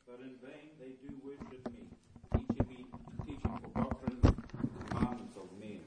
but in vain they do worship me, teaching for doctrine the commandments of men.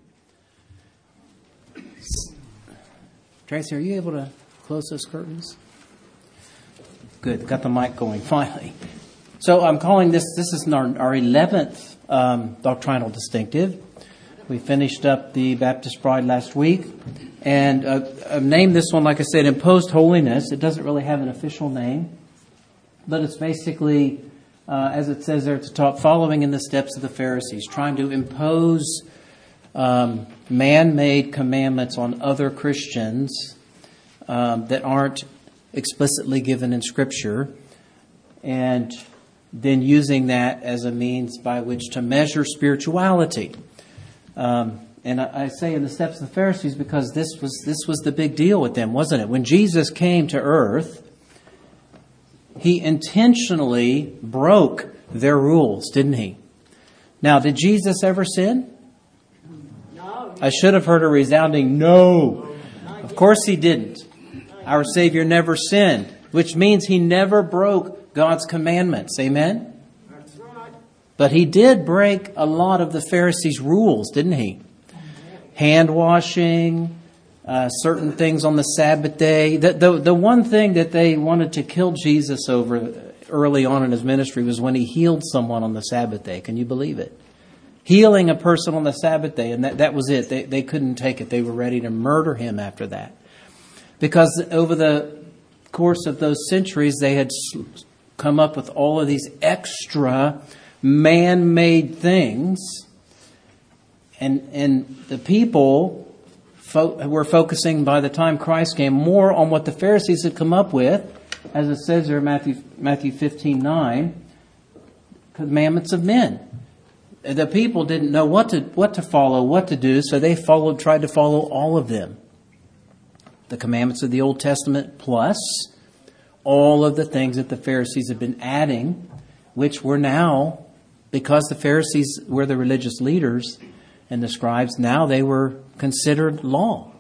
Tracy, are you able to close those curtains? Good, got the mic going finally. So I'm calling this is our 11th doctrinal distinctive. We finished up the Baptist Bride last week, and I've named this one, like I said, Imposed Holiness. It doesn't really have an official name, but it's basically, as it says there at the top, following in the steps of the Pharisees, trying to impose man-made commandments on other Christians that aren't explicitly given in Scripture, and then using that as a means by which to measure spirituality. And I say in the steps of the Pharisees because this was the big deal with them, wasn't it? When Jesus came to earth, he intentionally broke their rules, didn't he? Now, did Jesus ever sin? No. I should have heard a resounding no. Of course he didn't. Our Savior never sinned, which means he never broke God's commandments. Amen? That's right. But he did break a lot of the Pharisees' rules, didn't he? Hand washing, certain things on the Sabbath day. The one thing that they wanted to kill Jesus over early on in his ministry was when he healed someone on the Sabbath day. Can you believe it? Healing a person on the Sabbath day, and that was it. They couldn't take it. They were ready to murder him after that. Because over the course of those centuries, they had come up with all of these extra man-made things. And the people were focusing, by the time Christ came, more on what the Pharisees had come up with, as it says there in Matthew 15:9, commandments of men. The people didn't know what to follow, what to do, so they tried to follow all of them. The commandments of the Old Testament plus all of the things that the Pharisees had been adding, which were now, because the Pharisees were the religious leaders and the scribes, now they were considered law.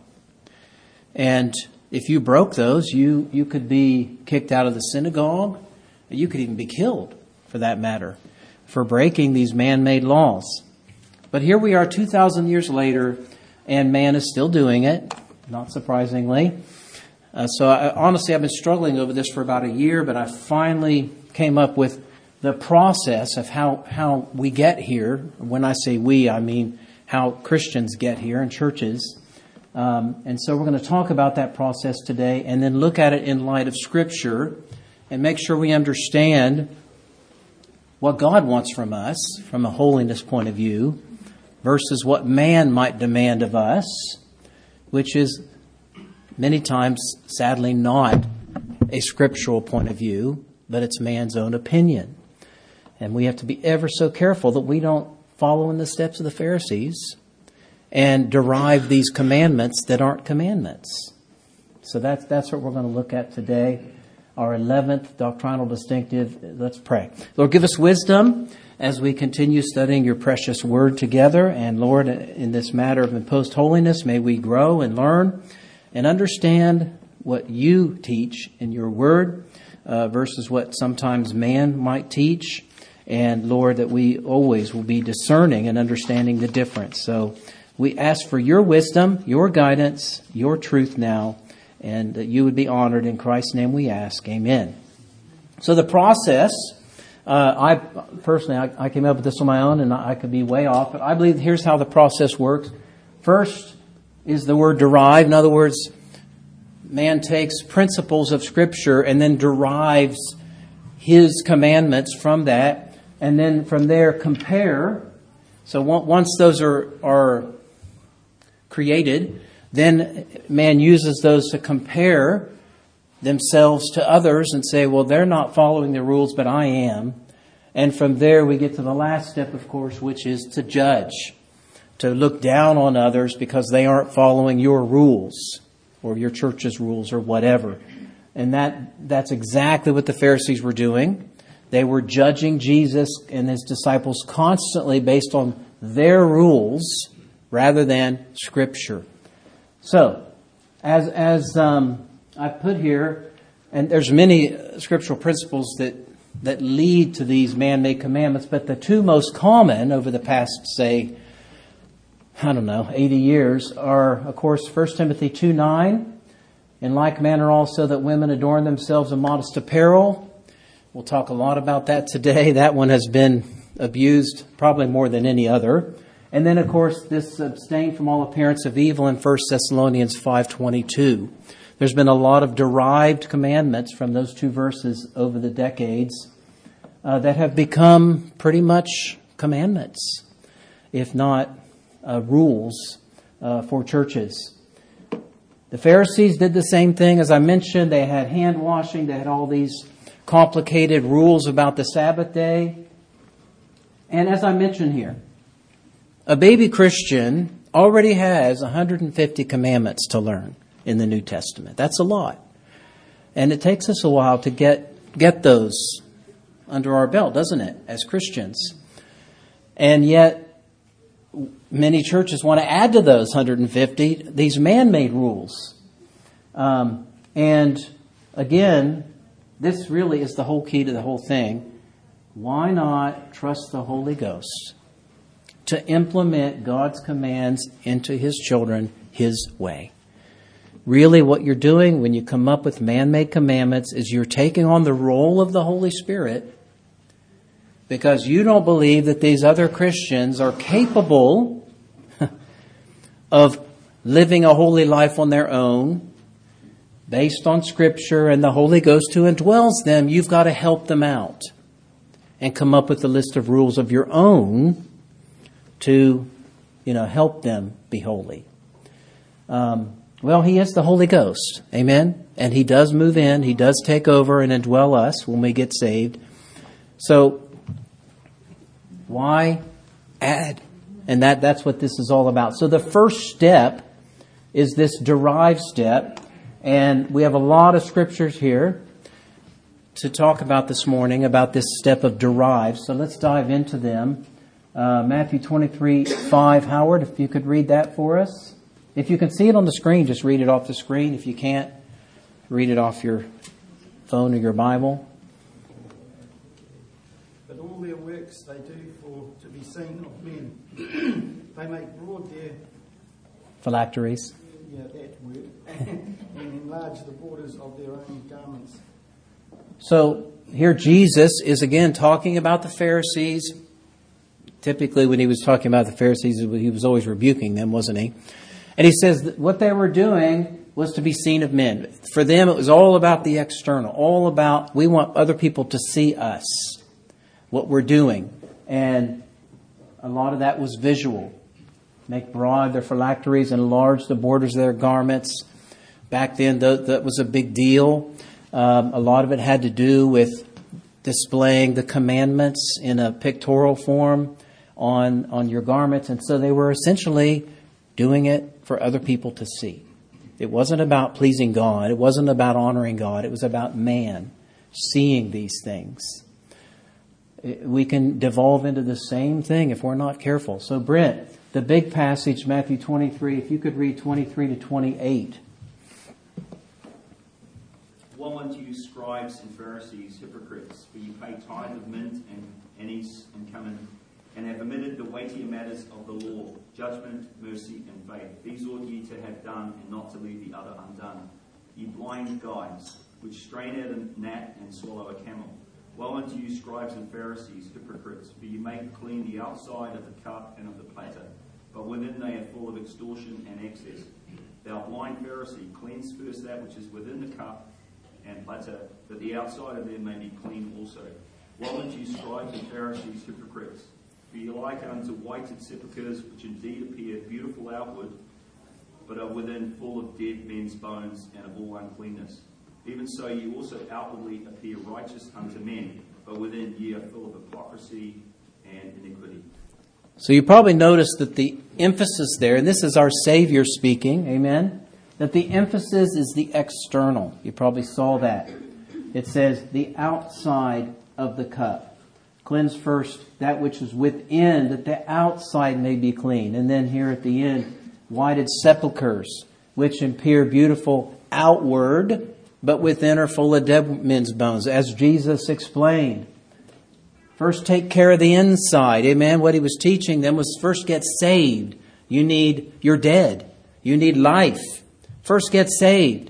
And if you broke those, you could be kicked out of the synagogue. You could even be killed, for that matter, for breaking these man-made laws. But here we are 2,000 years later, and man is still doing it, not surprisingly. Honestly, I've been struggling over this for about a year, but I finally came up with the process of how we get here. When I say we, I mean how Christians get here in churches. And so we're going to talk about that process today and then look at it in light of Scripture and make sure we understand what God wants from us from a holiness point of view versus what man might demand of us, which is many times, sadly, not a scriptural point of view, but it's man's own opinion. And we have to be ever so careful that we don't follow in the steps of the Pharisees and derive these commandments that aren't commandments. So that's what we're going to look at today, our 11th doctrinal distinctive. Let's pray. Lord, give us wisdom as we continue studying your precious word together. And Lord, in this matter of imposed holiness, may we grow and learn and understand what you teach in your word versus what sometimes man might teach. And Lord, that we always will be discerning and understanding the difference. So we ask for your wisdom, your guidance, your truth now, and that you would be honored. In Christ's name we ask. Amen. So the process, I came up with this on my own, and I could be way off, but I believe here's how the process works. First is the word derive. In other words, man takes principles of Scripture and then derives his commandments from that, and then from there compare. So once those are created, then man uses those to compare themselves to others and say, well, they're not following the rules, but I am. And from there we get to the last step, of course, which is to judge, to look down on others because they aren't following your rules or your church's rules or whatever. And that's exactly what the Pharisees were doing. They were judging Jesus and his disciples constantly based on their rules rather than Scripture. So, as I put here, and there's many scriptural principles that that lead to these man-made commandments, but the two most common over the past, say, 80 years are, of course, 1 Timothy 2:9. In like manner also that women adorn themselves in modest apparel. We'll talk a lot about that today. That one has been abused probably more than any other. And then, of course, this abstain from all appearance of evil in 1 Thessalonians 5:22. There's been a lot of derived commandments from those two verses over the decades that have become pretty much commandments, if not rules for churches. The Pharisees did the same thing. As I mentioned, they had hand washing. They had all these complicated rules about the Sabbath day. And as I mentioned here, a baby Christian already has 150 commandments to learn in the New Testament. That's a lot. And it takes us a while to get those under our belt, doesn't it, as Christians? And yet, many churches want to add to those 150 these man-made rules. And again, this really is the whole key to the whole thing. Why not trust the Holy Ghost to implement God's commands into His children His way? Really what you're doing when you come up with man-made commandments is you're taking on the role of the Holy Spirit because you don't believe that these other Christians are capable of living a holy life on their own based on Scripture and the Holy Ghost who indwells them. You've got to help them out and come up with a list of rules of your own to, help them be holy. Well, He is the Holy Ghost. Amen? And He does move in. He does take over and indwell us when we get saved. So, why add? And that's what this is all about. So the first step is this derived step. And we have a lot of scriptures here to talk about this morning about this step of derived. So let's dive into them. Matthew 23:5. Howard, if you could read that for us. If you can see it on the screen, just read it off the screen. If you can't, read it off your phone or your Bible. But all their works they do to be seen of men. They make broad their Phylacteries. that word, and enlarge the borders of their own garments. So here Jesus is again talking about the Pharisees. Typically when He was talking about the Pharisees, He was always rebuking them, wasn't He? And He says that what they were doing was to be seen of men. For them, it was all about the external, all about we want other people to see us, what we're doing. And a lot of that was visual. Make broad their phylacteries, enlarge the borders of their garments. Back then, that was a big deal. A lot of it had to do with displaying the commandments in a pictorial form on your garments. And so they were essentially doing it for other people to see. It wasn't about pleasing God. It wasn't about honoring God. It was about man seeing these things. We can devolve into the same thing if we're not careful. So, Brent, the big passage, Matthew 23, if you could read 23 to 28. Woe unto you, scribes and Pharisees, hypocrites, for you pay tithe of mint and anise and cumin, and have omitted the weightier matters of the law, judgment, mercy, and faith. These ought ye to have done, and not to leave the other undone. Ye blind guides, which strain at a gnat and swallow a camel. Woe unto you, scribes and Pharisees, hypocrites, for you make clean the outside of the cup and of the platter, but within they are full of extortion and excess. Thou blind Pharisee, cleanse first that which is within the cup and platter, that the outside of them may be clean also. Woe unto you, scribes and Pharisees, hypocrites, for you like unto whited sepulchres, which indeed appear beautiful outward, but are within full of dead men's bones and of all uncleanness. Even so you also outwardly appear righteous unto men, but within ye are full of hypocrisy and iniquity. So you probably noticed that the emphasis there, and this is our Savior speaking, amen, that the emphasis is the external. You probably saw that. It says the outside of the cup. Cleanse first that which is within, that the outside may be clean. And then here at the end, whited sepulchres, which appear beautiful outward, but within are full of dead men's bones, as Jesus explained. First, take care of the inside. Amen. What he was teaching them was first get saved. You're dead. You need life. First get saved.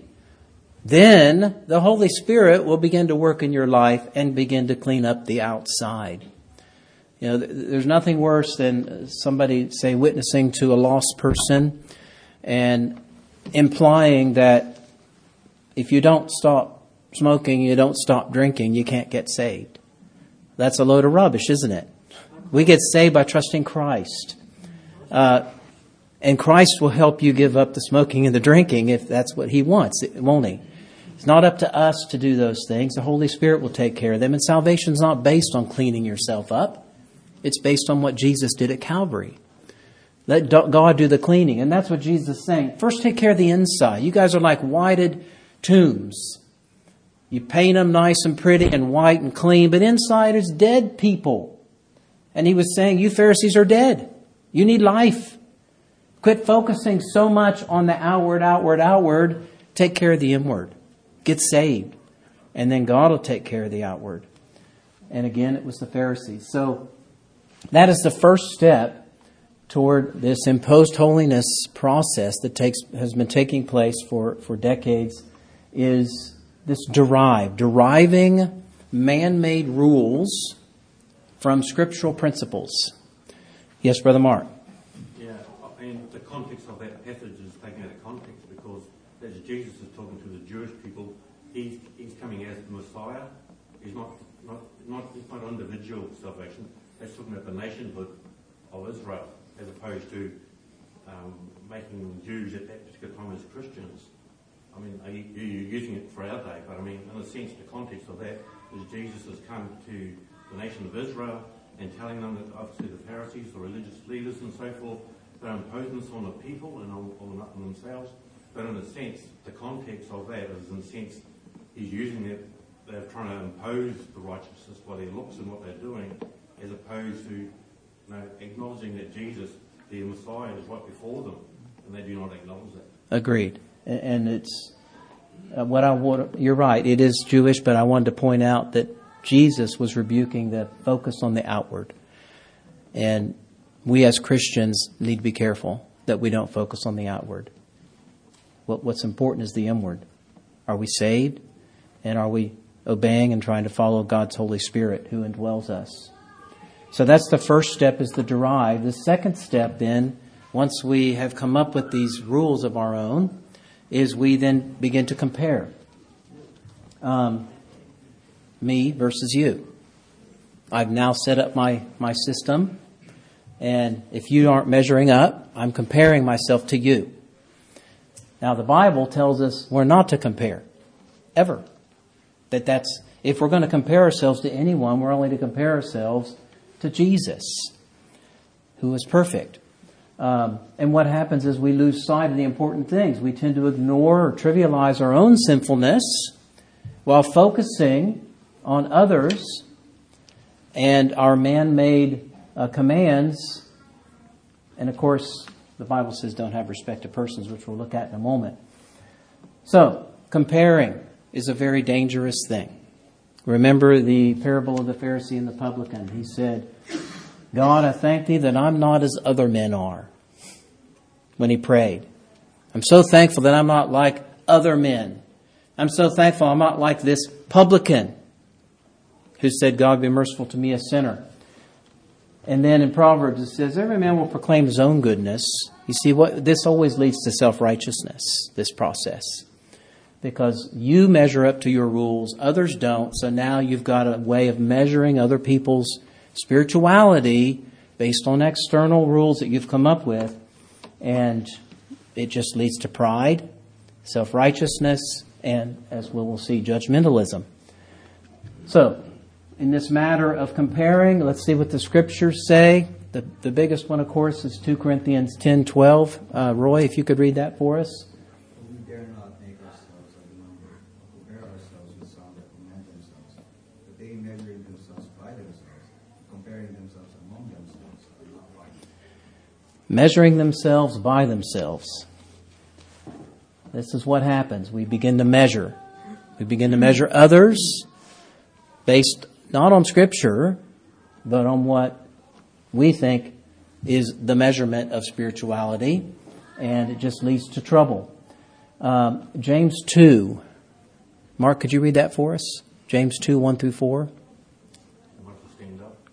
Then the Holy Spirit will begin to work in your life and begin to clean up the outside. You know, there's nothing worse than somebody, say, witnessing to a lost person and implying that if you don't stop smoking, you don't stop drinking, you can't get saved. That's a load of rubbish, isn't it? We get saved by trusting Christ. And Christ will help you give up the smoking and the drinking if that's what He wants, won't He? It's not up to us to do those things. The Holy Spirit will take care of them. And salvation's not based on cleaning yourself up. It's based on what Jesus did at Calvary. Let God do the cleaning. And that's what Jesus is saying. First, take care of the inside. You guys are like whited tombs. You paint them nice and pretty and white and clean, but inside is dead people. And He was saying, you Pharisees are dead. You need life. Quit focusing so much on the outward. Take care of the inward. Get saved. And then God will take care of the outward. And again, it was the Pharisees. So that is the first step toward this imposed holiness process that has been taking place for decades, is this deriving man-made rules from scriptural principles. Yes, Brother Mark. Yeah, and the context of that passage is taken out of context, because as Jesus is talking to the Jewish people, he's coming as the Messiah. He's not individual salvation. That's talking about the nationhood of Israel, as opposed to making Jews at that particular time as Christians. I mean, you're using it for our day, but I mean, in a sense, the context of that is Jesus has come to the nation of Israel and telling them that, obviously, the Pharisees, the religious leaders and so forth, they're imposing this on the people and on themselves. But in a sense, the context of that is, in a sense, he's using it, they're trying to impose the righteousness by their looks and what they're doing, as opposed to acknowledging that Jesus, the Messiah, is right before them, and they do not acknowledge that. Agreed. And it's you're right, it is Jewish, but I wanted to point out that Jesus was rebuking the focus on the outward. And we as Christians need to be careful that we don't focus on the outward. What's important is the inward. Are we saved? And are we obeying and trying to follow God's Holy Spirit who indwells us? So that's the first step, is the derive. The second step then, once we have come up with these rules of our own, is we then begin to compare. Me versus you. I've now set up my system, and if you aren't measuring up, I'm comparing myself to you. Now the Bible tells us we're not to compare, ever. If we're going to compare ourselves to anyone, we're only to compare ourselves to Jesus, who is perfect. And what happens is we lose sight of the important things. We tend to ignore or trivialize our own sinfulness while focusing on others and our man-made commands. And of course, the Bible says don't have respect to persons, which we'll look at in a moment. So, comparing is a very dangerous thing. Remember the parable of the Pharisee and the publican. He said, God, I thank Thee that I'm not as other men are, when he prayed. I'm so thankful that I'm not like other men. I'm so thankful I'm not like this publican who said, God, be merciful to me, a sinner. And then in Proverbs it says, every man will proclaim his own goodness. You see, this always leads to self-righteousness, this process. Because you measure up to your rules, others don't. So now you've got a way of measuring other people's spirituality based on external rules that you've come up with. And it just leads to pride, self-righteousness, and, as we will see, judgmentalism. So, in this matter of comparing, let's see what the Scriptures say. The biggest one, of course, is 2 Corinthians 10:12. Roy, if you could read that for us. We dare not make ourselves of the number, or compare ourselves with some that commend themselves, but they measuring themselves by themselves, comparing themselves among themselves, are not right. Measuring themselves by themselves. This is what happens. We begin to measure. We begin to measure others based not on Scripture, but on what we think is the measurement of spirituality, and it just leads to trouble. James 2. Mark, could you read that for us? James 2, 1 through 4. I want to stand up.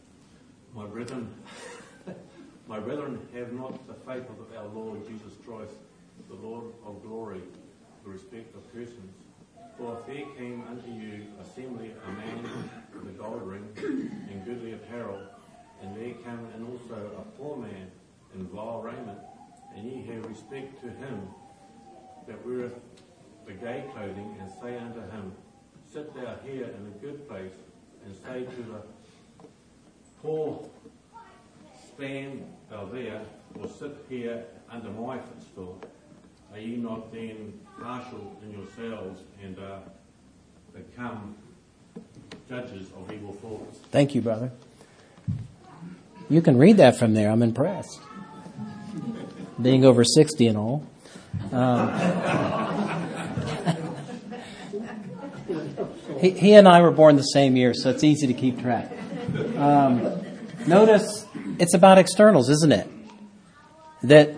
My brethren, have not the faith of our Lord Jesus Christ, the Lord of glory, the respect of persons. For if there came unto you assembly a man with a gold ring and goodly apparel, and there came in also a poor man in vile raiment, and ye have respect to him that weareth the gay clothing, and say unto him, Sit thou here in a good place, and say to the poor, Stand thou there, or sit here under my footstool. Are ye not then partial in yourselves, and become judges of evil thoughts? Thank you, brother. You can read that from there. I'm impressed. Being over 60 and all. He and I were born the same year, so it's easy to keep track. Notice it's about externals, isn't it? That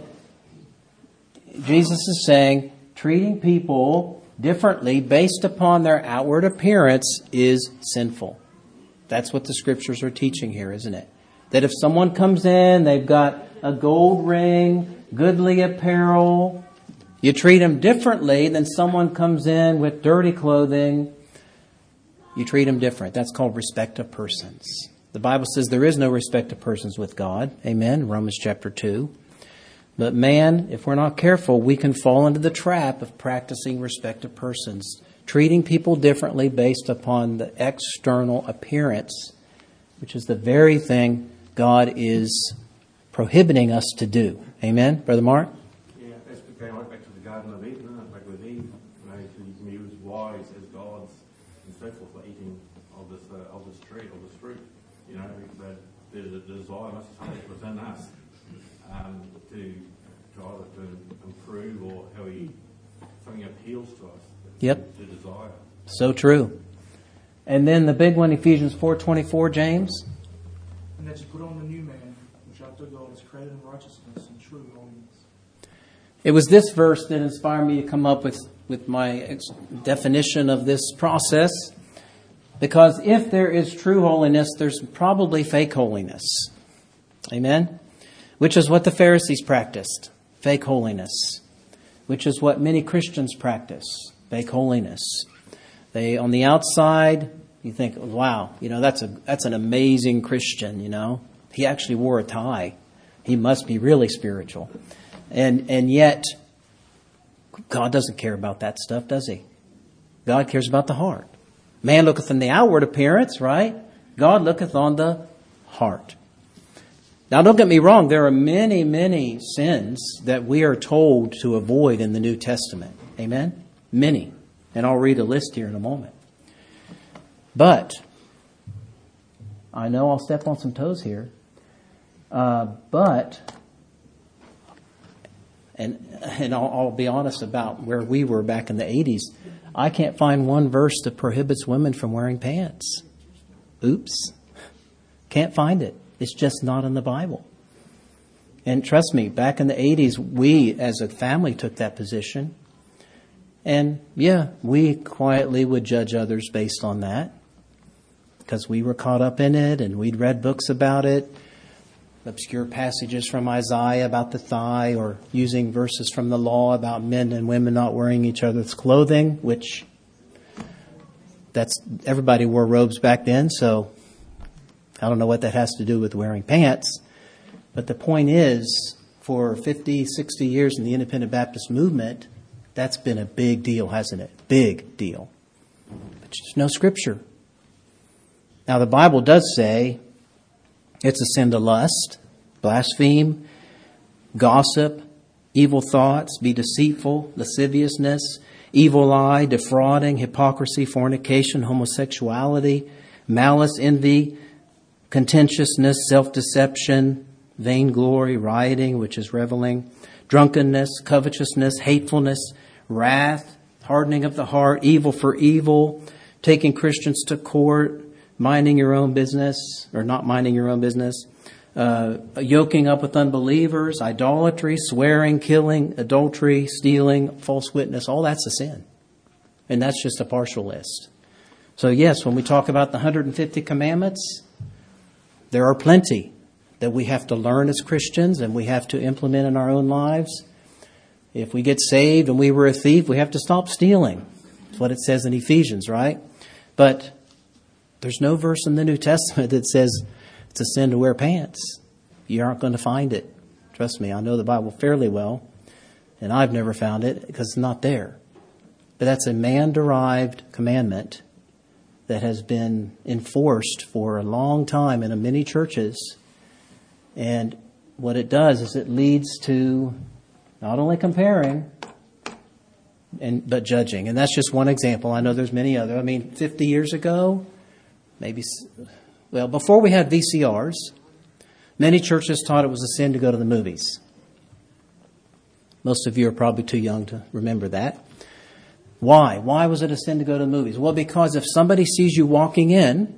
Jesus is saying treating people differently based upon their outward appearance is sinful. That's what the Scriptures are teaching here, isn't it? That if someone comes in, they've got a gold ring, goodly apparel, you treat them differently than someone comes in with dirty clothing. You treat them different. That's called respect of persons. The Bible says there is no respect of persons with God. Amen. Romans chapter 2. But man, if we're not careful, we can fall into the trap of practicing respect of persons, treating people differently based upon the external appearance, which is the very thing God is prohibiting us to do. Amen, Brother Mark? Yeah, that's going right back to the Garden of Eden, isn't it? Like with Eve, you can be as wise as gods and so forth for eating of this tree, of this fruit. That there's a desire, must be something within us to either to improve or how something appeals to us. Yep. The desire. So true. And then the big one, Ephesians 4:24, James. And that you put on the new man, which after God is created in righteousness and true holiness. It was this verse that inspired me to come up with my definition of this process. Because if there is true holiness, there's probably fake holiness. Amen? Which is what the Pharisees practiced. Fake holiness. Which is what many Christians practice. Fake holiness. They, on the outside, you think, wow, that's an amazing Christian, He actually wore a tie. He must be really spiritual. And yet, God doesn't care about that stuff, does He? God cares about the heart. Man looketh on the outward appearance, right? God looketh on the heart. Now, don't get me wrong. There are many, many sins that we are told to avoid in the New Testament. Amen? Many. And I'll read a list here in a moment. But, I know I'll step on some toes here. But, I'll be honest about where we were back in the 80s. I can't find one verse that prohibits women from wearing pants. Oops. Can't find it. It's just not in the Bible. And trust me, back in the 80s, we as a family took that position. And yeah, we quietly would judge others based on that. Because we were caught up in it and we'd read books about it. Obscure passages from Isaiah about the thigh, or using verses from the law about men and women not wearing each other's clothing, which everybody wore robes back then, so I don't know what that has to do with wearing pants. But the point is, for 50, 60 years in the Independent Baptist movement, that's been a big deal, hasn't it? Big deal. But there's no Scripture. Now, the Bible does say it's a sin to lust, blaspheme, gossip, evil thoughts, be deceitful, lasciviousness, evil eye, defrauding, hypocrisy, fornication, homosexuality, malice, envy, contentiousness, self-deception, vainglory, rioting, which is reveling, drunkenness, covetousness, hatefulness, wrath, hardening of the heart, evil for evil, taking Christians to court, minding your own business, or not minding your own business, yoking up with unbelievers, idolatry, swearing, killing, adultery, stealing, false witness, all that's a sin. And that's just a partial list. So yes, when we talk about the 150 commandments, there are plenty that we have to learn as Christians and we have to implement in our own lives. If we get saved and we were a thief, we have to stop stealing. That's what it says in Ephesians, right? But there's no verse in the New Testament that says it's a sin to wear pants. You aren't going to find it. Trust me, I know the Bible fairly well, and I've never found it because it's not there. But that's a man-derived commandment that has been enforced for a long time in many churches. And what it does is it leads to not only comparing, but judging. And that's just one example. I know there's many other. 50 years ago, before we had VCRs, many churches taught it was a sin to go to the movies. Most of you are probably too young to remember that. Why? Why was it a sin to go to the movies? Well, because if somebody sees you walking in,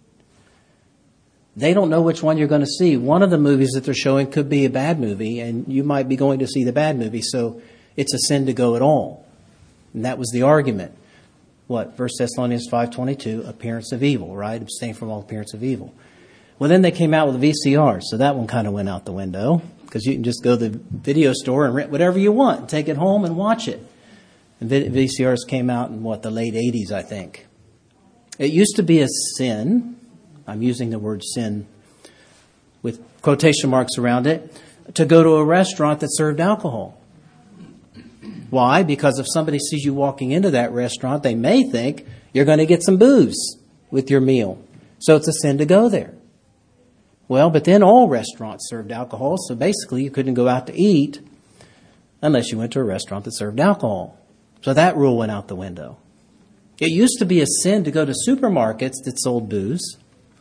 they don't know which one you're going to see. One of the movies that they're showing could be a bad movie, and you might be going to see the bad movie, so it's a sin to go at all. And that was the argument. 1 Thessalonians 5:22, appearance of evil, right? Abstain from all appearance of evil. Well, then they came out with the VCR, so that one kind of went out the window, because you can just go to the video store and rent whatever you want, and take it home and watch it. And VCRs came out in the late 80s, I think. It used to be a sin. I'm using the word sin with quotation marks around it, to go to a restaurant that served alcohol. Why? Because if somebody sees you walking into that restaurant, they may think you're going to get some booze with your meal. So it's a sin to go there. Well, but then all restaurants served alcohol, so basically you couldn't go out to eat unless you went to a restaurant that served alcohol. So that rule went out the window. It used to be a sin to go to supermarkets that sold booze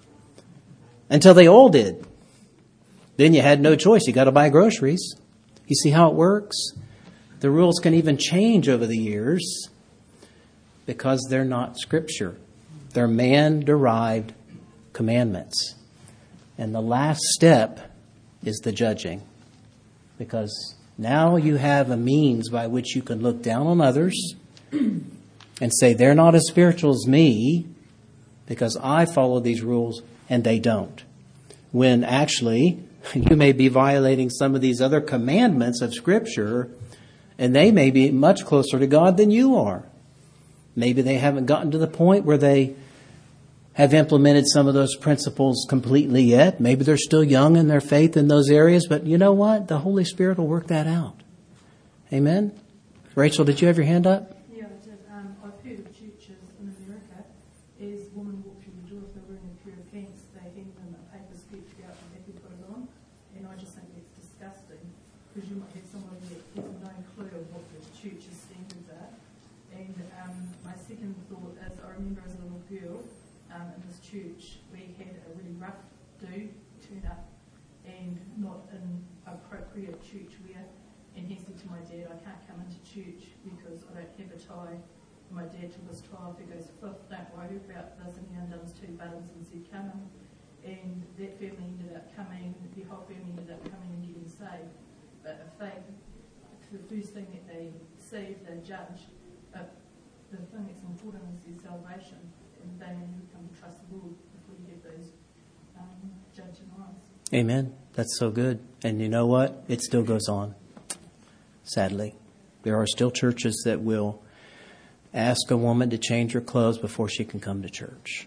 until they all did. Then you had no choice. You got to buy groceries. You see how it works? The rules can even change over the years because they're not Scripture. They're man-derived commandments. And the last step is the judging. Because now you have a means by which you can look down on others and say, they're not as spiritual as me because I follow these rules and they don't. When actually, you may be violating some of these other commandments of Scripture, and they may be much closer to God than you are. Maybe they haven't gotten to the point where they have implemented some of those principles completely yet. Maybe they're still young in their faith in those areas, but you know what? The Holy Spirit will work that out. Amen? Rachel, did you have your hand up? Yeah, I did. I've heard of churches in America, as women walk through the door, if they're wearing a pair of pants, they hand them a paper skirt to go out and have to put it on. And I just think that's disgusting, because you might have somebody that has no clue of what the church's standards are. And my second thought is, I remember as a little girl, in this church, we had a really rough dude turn up and not in appropriate church wear. And he said to my dad, I can't come into church because I don't have a tie. And my dad took his tie off. He goes, Flip, don't worry about this. And he undone his 2 buttons and said, come in. And that family ended up coming, the whole family ended up coming and getting saved. But if the first thing that they see, if they judge, the thing that's important is their salvation. And they may come to trust the Lord before you get those judging eyes. Amen. That's so good. And you know what? It still goes on. Sadly, there are still churches that will ask a woman to change her clothes before she can come to church.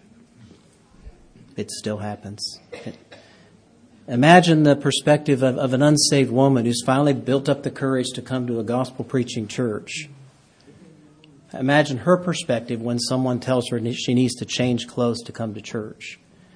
It still happens. Imagine the perspective of an unsaved woman who's finally built up the courage to come to a gospel preaching church. Imagine her perspective when someone tells her she needs to change clothes to come to church.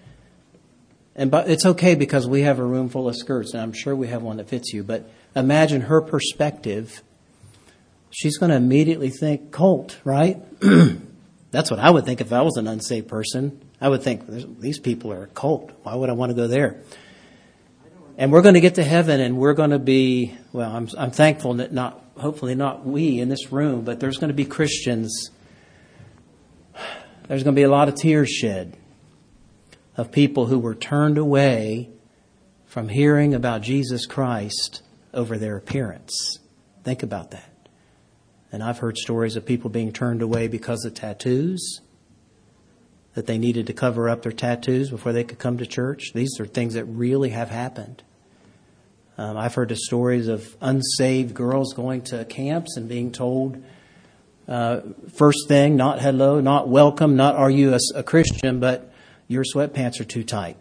But it's okay because we have a room full of skirts, and I'm sure we have one that fits you. But imagine her perspective. She's going to immediately think cult, right? That's what I would think if I was an unsaved person. I would think, these people are a cult. Why would I want to go there? And we're going to get to heaven, and we're going to be, I'm thankful that not hopefully not we in this room, but there's going to be Christians. There's going to be a lot of tears shed of people who were turned away from hearing about Jesus Christ over their appearance. Think about that. And I've heard stories of people being turned away because of tattoos, that they needed to cover up their tattoos before they could come to church. These are things that really have happened. I've heard the stories of unsaved girls going to camps and being told, first thing, not hello, not welcome, not are you a Christian, but your sweatpants are too tight.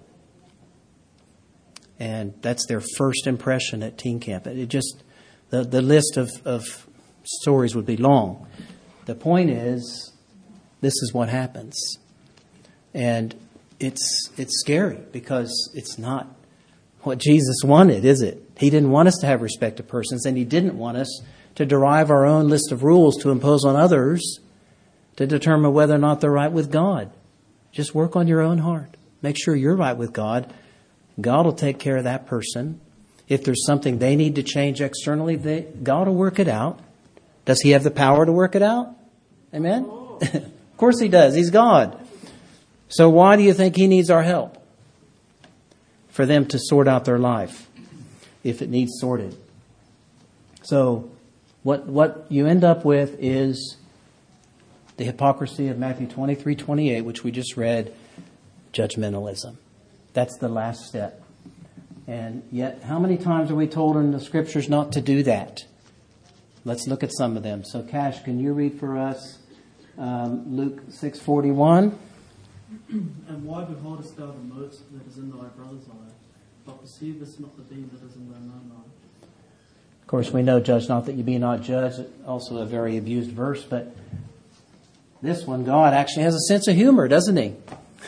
And that's their first impression at teen camp. It just, the list of stories would be long. The point is, this is what happens. And it's scary because it's not what Jesus wanted, is it? He didn't want us to have respect of persons, and He didn't want us to derive our own list of rules to impose on others to determine whether or not they're right with God. Just work on your own heart. Make sure you're right with God. God will take care of that person. If there's something they need to change externally, God will work it out. Does He have the power to work it out? Amen? Of course He does. He's God. So why do you think He needs our help? For them to sort out their life, if it needs sorted. So what you end up with is the hypocrisy of Matthew 23:28, which we just read, judgmentalism. That's the last step. And yet, how many times are we told in the Scriptures not to do that? Let's look at some of them. So, Cash, can you read for us Luke 6:41? And why beholdest thou the mote that is in thy brother's eye, but perceivest not the beam that is in thine own eye? Of course, we know, judge not that you be not judged. Also a very abused verse, but this one, God actually has a sense of humor, doesn't He?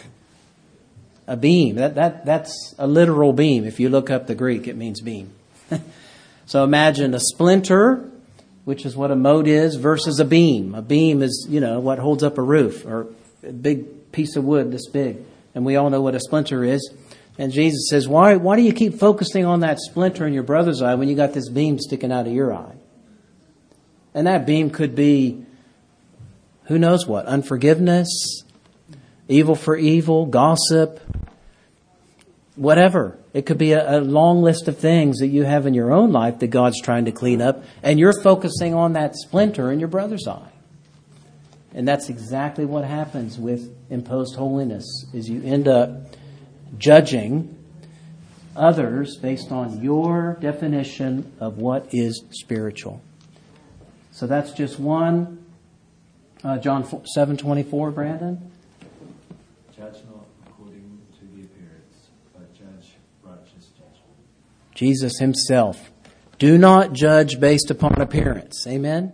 A beam. That's a literal beam. If you look up the Greek, it means beam. So imagine a splinter, which is what a mote is, versus a beam. A beam is, what holds up a roof, or a big piece of wood this big. And we all know what a splinter is. And Jesus says, why do you keep focusing on that splinter in your brother's eye when you got this beam sticking out of your eye? And that beam could be, who knows what, unforgiveness, evil for evil, gossip, whatever. It could be a long list of things that you have in your own life that God's trying to clean up, and you're focusing on that splinter in your brother's eye. And that's exactly what happens with imposed holiness, is you end up judging others based on your definition of what is spiritual. So that's just one. John 7:24, Brandon. Judge not according to the appearance, but judge righteous judgment. Jesus Himself. Do not judge based upon appearance. Amen?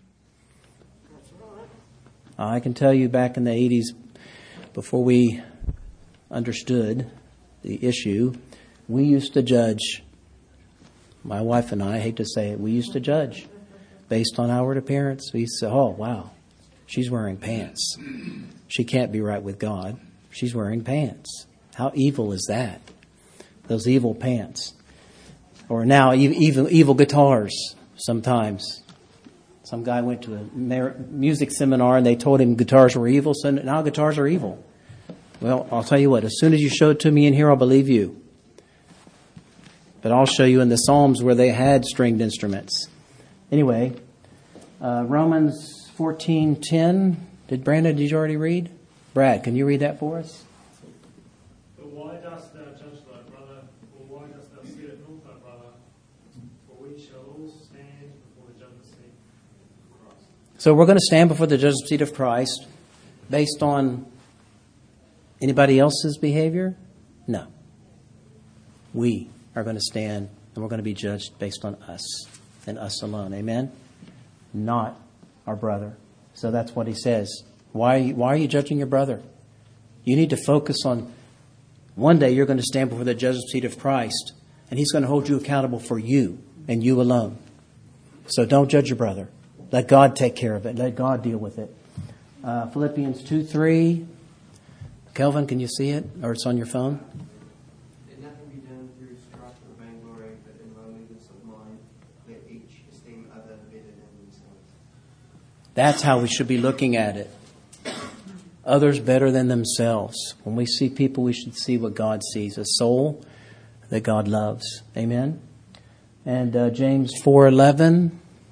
I can tell you back in the 80s, before we understood the issue, we used to judge. My wife and I hate to say it, we used to judge based on outward appearance. We used to say, oh, wow, she's wearing pants. She can't be right with God. She's wearing pants. How evil is that? Those evil pants. Or now, evil guitars sometimes. Some guy went to a music seminar and they told him guitars were evil, so now guitars are evil. Well, I'll tell you what, as soon as you show it to me in here, I'll believe you. But I'll show you in the Psalms where they had stringed instruments. Anyway, Romans 14:10. Did you already read? Brad, can you read that for us? But why dost thou judge thy brother, or why dost thou sit at naught thy brother? For we shall all stand before the judgment seat of Christ. So we're going to stand before the judgment seat of Christ based on anybody else's behavior? No. We are going to stand and we're going to be judged based on us and us alone. Amen? Not our brother. So that's what he says. Why are you judging your brother? You need to focus on one day you're going to stand before the judgment seat of Christ and He's going to hold you accountable for you and you alone. So don't judge your brother. Let God take care of it. Let God deal with it. Philippians 2:3. Kelvin, can you see it? Or it's on your phone? Let nothing be done through strife or vainglory, but in lowliness of mind, let each esteem other better That's how we should be looking at it. Others better than themselves. When we see people, we should see what God sees, a soul that God loves. Amen? And James 4:11.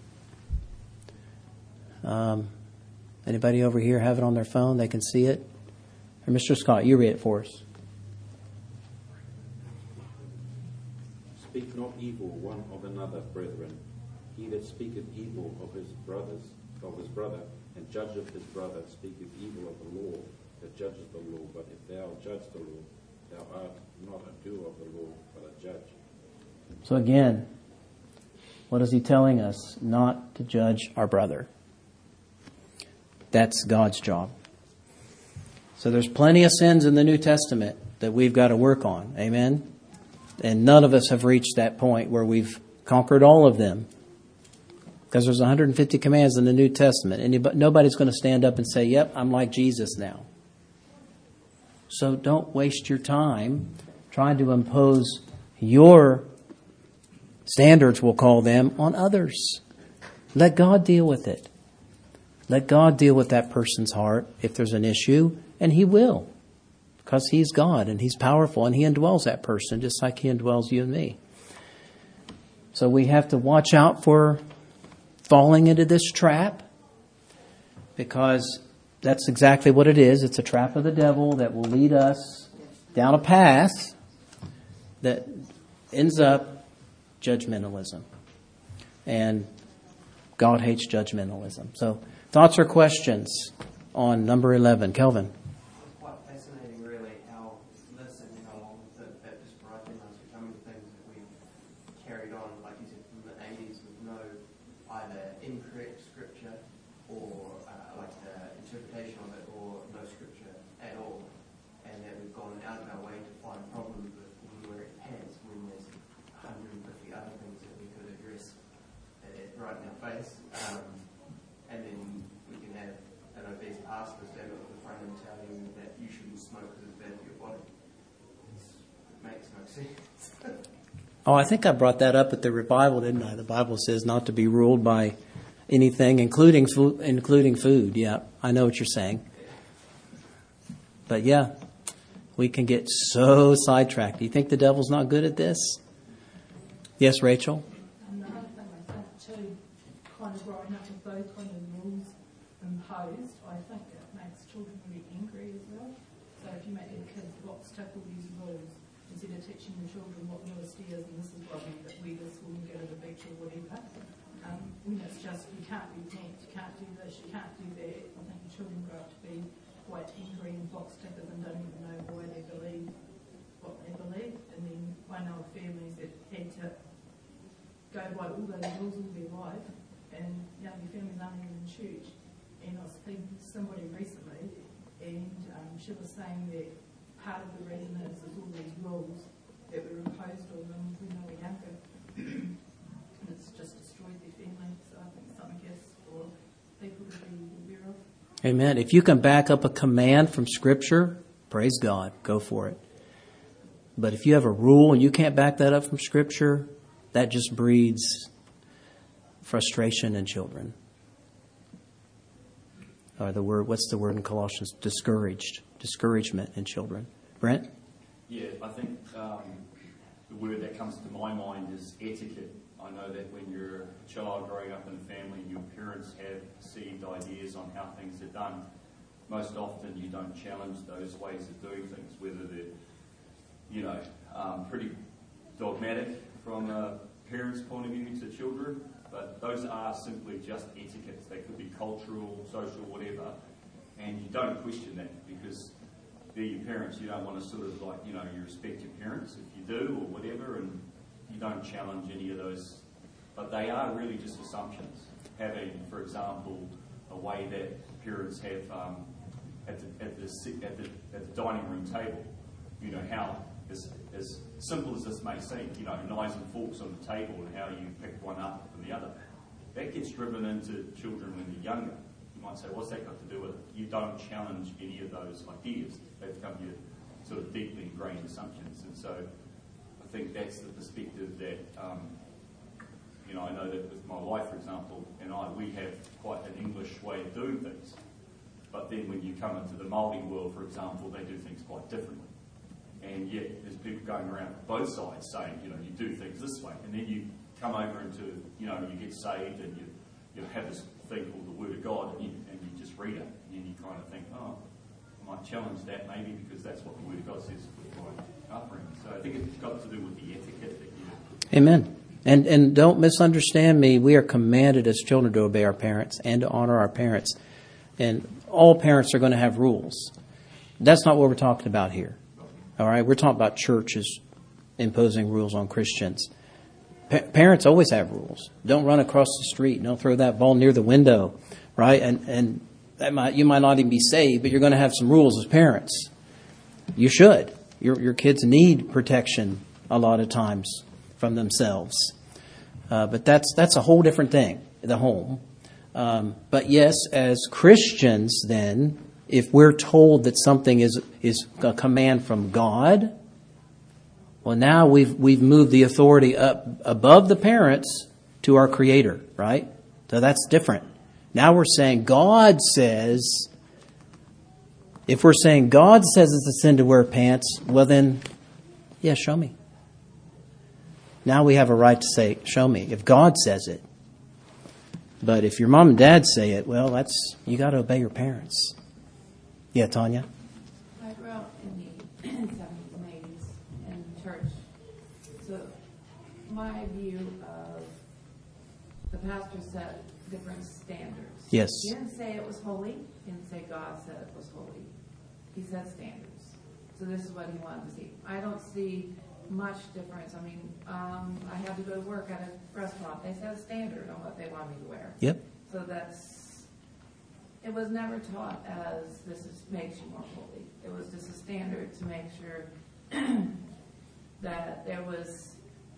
Anybody over here have it on their phone? They can see it? Or Mr. Scott, you read it for us. Speak not evil one of another, brethren. He that speaketh evil of his brother, and judgeth his brother, speaketh evil of the law that judgeth the law. But if thou judge the law, thou art not a doer of the law, but a judge. So again, what is he telling us? Not to judge our brother. That's God's job. So there's plenty of sins in the New Testament that we've got to work on. Amen? And none of us have reached that point where we've conquered all of them. Because there's 150 commands in the New Testament. Nobody's going to stand up and say, yep, I'm like Jesus now. So don't waste your time trying to impose your standards, we'll call them, on others. Let God deal with it. Let God deal with that person's heart if there's an issue, and He will. Because He's God, and He's powerful, and He indwells that person just like He indwells you and me. So we have to watch out for falling into this trap, because that's exactly what it is. It's a trap of the devil that will lead us down a path that ends up judgmentalism. And God hates judgmentalism. So, thoughts or questions on number 11? Kelvin. It's quite fascinating, really, how this and how the Baptist writing is becoming things that we've carried on, like you said, from the 80s with no either incorrect scripture or interpretation of it, or no scripture at all, and that we've gone out of our way to find problems with where it has, when there's 150 other things that we could address right in our face, and then we can have an obese pastor stand up at the front and tell you that you shouldn't smoke because it's bad for your body. It makes no sense. Oh, I think I brought that up at the revival, didn't I? The Bible says not to be ruled by anything, including food. Yeah, I know what you're saying. But yeah, we can get so sidetracked. Do you think the devil's not good at this? Yes, Rachel? Another thing I think too, kind of growing up with those kind of rules imposed, I think it makes children really angry as well. So if you make your kids box tick all these rules, instead of teaching your children what modesty is, and this is what we do this when we go to the beach or whatever, when it's just, you can't be tanked, you can't do this, you can't do that. I think the children grow up to be quite angry and box tickers and don't even know why they believe what they believe. And then I know of families that had to go by all those rules all their life, and their families aren't even in church. And I was speaking to somebody recently, and she was saying that part of the reason is all these rules that were imposed on them when they were younger. And it's just destroyed their family. So I think something else for people to be aware of. Amen. If you can back up a command from Scripture, praise God, go for it. But if you have a rule and you can't back that up from Scripture, that just breeds frustration in children. Or what's the word in Colossians? Discouragement in children. Brent? Yeah, I think the word that comes to my mind is etiquette. I know that when you're a child growing up in a family, your parents have perceived ideas on how things are done. Most often you don't challenge those ways of doing things, whether they're, pretty dogmatic from a parent's point of view to children, but those are simply just etiquettes. They could be cultural, social, whatever, and you don't question that because they're your parents. You don't want to sort of you respect your parents if you do or whatever, and you don't challenge any of those. But they are really just assumptions. Having, for example, a way that parents have at the dining room table, how as simple as this may seem, knives and forks on the table and how you pick one up from the other, that gets driven into children when they're younger. You might say, what's that got to do with it? You don't challenge any of those ideas. They become your sort of deeply ingrained assumptions. And so I think that's the perspective that You know, I know that with my wife, for example, and we have quite an English way of doing things. But then when you come into the Māori world, for example, they do things quite differently. And yet there's people going around both sides saying, you know, you do things this way. And then you come over into, you know, you get saved and you have this thing called the Word of God and you just read it. And you kind of think, oh, I might challenge that maybe because that's what the Word of God says with my upbringing. So I think it's got to do with the etiquette that you... Amen. And don't misunderstand me. We are commanded as children to obey our parents and to honor our parents. And all parents are going to have rules. That's not what we're talking about here. All right? We're talking about churches imposing rules on Christians. Parents always have rules. Don't run across the street. Don't throw that ball near the window. Right? And you might not even be saved, but you're going to have some rules as parents. You should. Your kids need protection a lot of times from themselves. But that's a whole different thing, the home. But yes, as Christians then, if we're told that something is a command from God, well, now we've moved the authority up above the parents to our Creator, right? So that's different. Now we're saying God says, if we're saying God says it's a sin to wear pants, well then, yeah, show me. Now we have a right to say, show me, if God says it. But if your mom and dad say it, well, you got to obey your parents. Yeah, Tanya? I grew up in the 70s and 80s in church. So my view of the pastor set different standards. Yes. He didn't say it was holy. He didn't say God said it was holy. He set standards. So this is what he wanted to see. I don't see much difference. I mean, I had to go to work at a restaurant. They set a standard on what they want me to wear. Yep. So it was never taught as makes you more holy. It was just a standard to make sure that there was,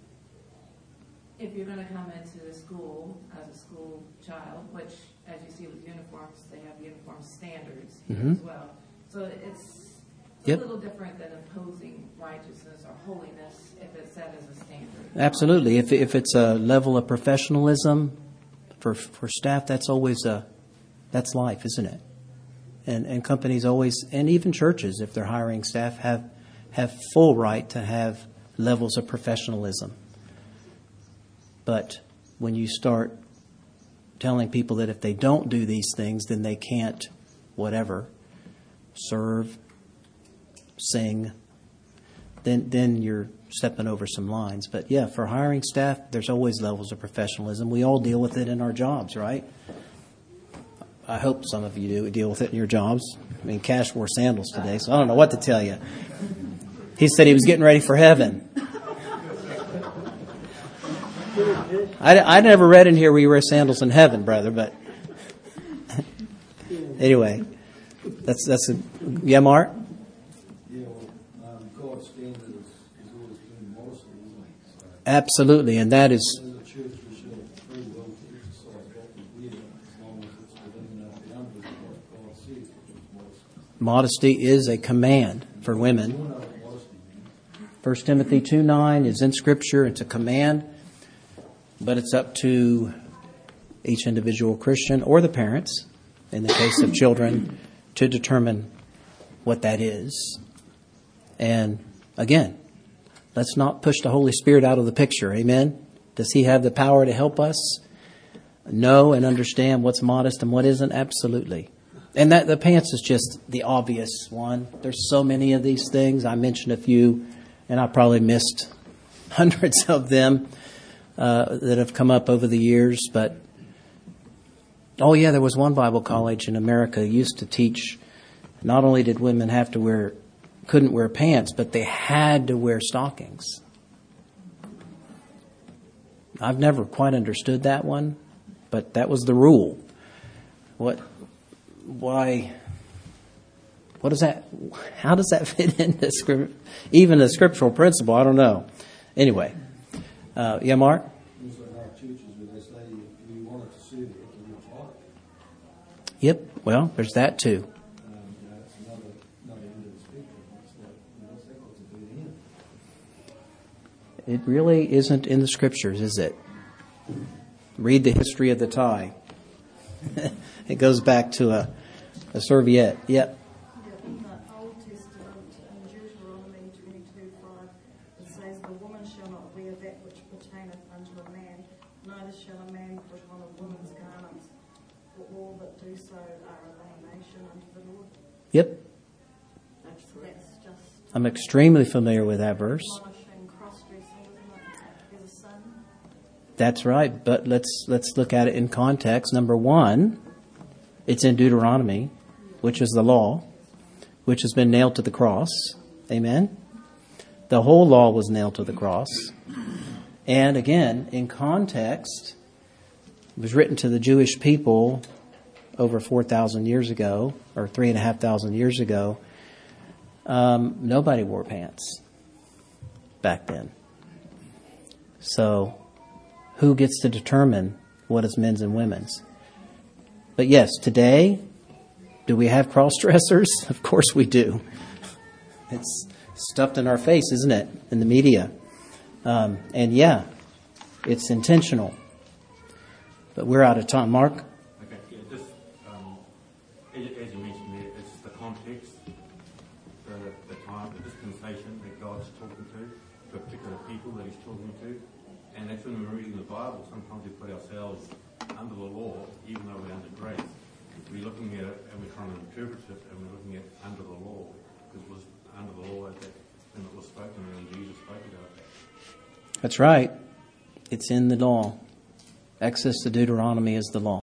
if you're going to come into the school as a school child, which as you see with uniforms, they have uniform standards as well. So it's a little different than imposing righteousness or holiness if it's set as a standard. Absolutely. If it's a level of professionalism for staff, that's always that's life, isn't it? And companies always, and even churches, if they're hiring staff, have full right to have levels of professionalism. But when you start telling people that if they don't do these things, then they can't, whatever, serve, sing, then you're stepping over some lines. But yeah, for hiring staff, there's always levels of professionalism. We all deal with it in our jobs, right? I hope some of you do deal with it in your jobs. I mean, Cash wore sandals today, so I don't know what to tell you. He said he was getting ready for heaven. I never read in here where you wear sandals in heaven, brother, but anyway, that's yeah, Mark? Yeah, well, God's standard is always been modesty, isn't it? So, absolutely, and that is. As a church, we should have free will to exercise what we wear, as long as it's within the boundaries of what God says, which is modesty. Modesty is a command for women. 1 Timothy 2:9 is in Scripture. It's a command, but it's up to each individual Christian or the parents, in the case of children, to determine what that is. And again, let's not push the Holy Spirit out of the picture. Amen? Does He have the power to help us know and understand what's modest and what isn't? Absolutely. And that the pants is just the obvious one. There's so many of these things. I mentioned a few, and I probably missed hundreds of them that have come up over the years. But, oh yeah, there was one Bible college in America used to teach not only did women couldn't wear pants, but they had to wear stockings. I've never quite understood that one, but that was the rule. Why? What is that? How does that fit into even a scriptural principle? I don't know. Anyway, yeah, Mark? Also have churches where they say if you wanted to serve, you have to wear a tie. Yep. Well, there's that too. It's another end of the spectrum. It's like, what's that got to do with anything? It really isn't in the scriptures, is it? Read the history of the tie. It goes back to a serviette. Yep. In the Old Testament, in Deuteronomy 22:5, it says, "The woman shall not wear that which pertaineth unto a man, neither shall a man put on a woman's garments, for all that do so are abomination unto the Lord." Yep. That's just I'm extremely familiar with that verse. admonishing cross-dressing, isn't it? As a sin. That's right, but let's look at it in context. Number one, it's in Deuteronomy, which is the law, which has been nailed to the cross. Amen? The whole law was nailed to the cross. And again, in context, it was written to the Jewish people over 4,000 years ago, or 3,500 years ago. Nobody wore pants back then. So, who gets to determine what is men's and women's? But yes, today, do we have cross-dressers? Of course we do. It's stuffed in our face, isn't it, in the media? And yeah, it's intentional. But we're out of time. Mark? Okay, yeah, just as you mentioned there, it's the context, the time, the dispensation that God's talking to particular people that He's talking to. And that's when we're reading the Bible, sometimes we put ourselves under the law, even though we're under grace. We're looking at it and we're trying to interpret it, and we're looking at under the law, because it was under the law at that when it was spoken and when Jesus spoke about it. That's right. It's in the law. Exodus to Deuteronomy is the law.